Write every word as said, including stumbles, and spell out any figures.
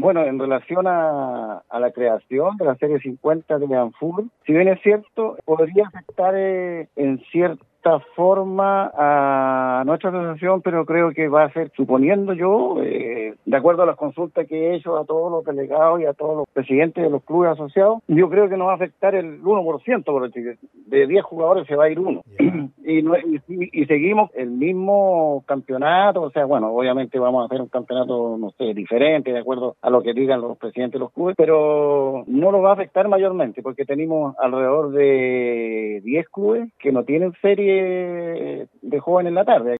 Bueno, en relación a, a la creación de la Serie cincuenta de Anfur, si bien es cierto, podría afectar eh, en cierta forma a nuestra asociación, pero creo que va a ser, suponiendo yo, eh, de acuerdo a las consultas que he hecho a todos los delegados y a todos los presidentes de los clubes asociados, yo creo que nos va a afectar el uno por ciento, porque de diez jugadores se va a ir uno. Yeah. Y, no, y, y seguimos el mismo campeonato, o sea, bueno, obviamente vamos a hacer un campeonato, no sé, diferente, de acuerdo a lo que digan los presidentes de los clubes, pero no lo va a afectar mayormente, porque tenemos alrededor de diez clubes que no tienen serie de jóvenes en la tarde.